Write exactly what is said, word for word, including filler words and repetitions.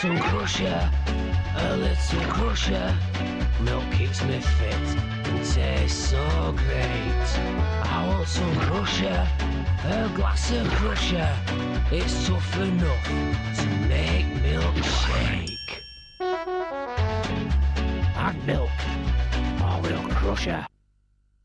some crusher, a little crusher. Milk keeps me fit and tastes so great. I want some crusher, a glass of crusher. It's tough enough to make milk shake. Add milk, or we'll crusher.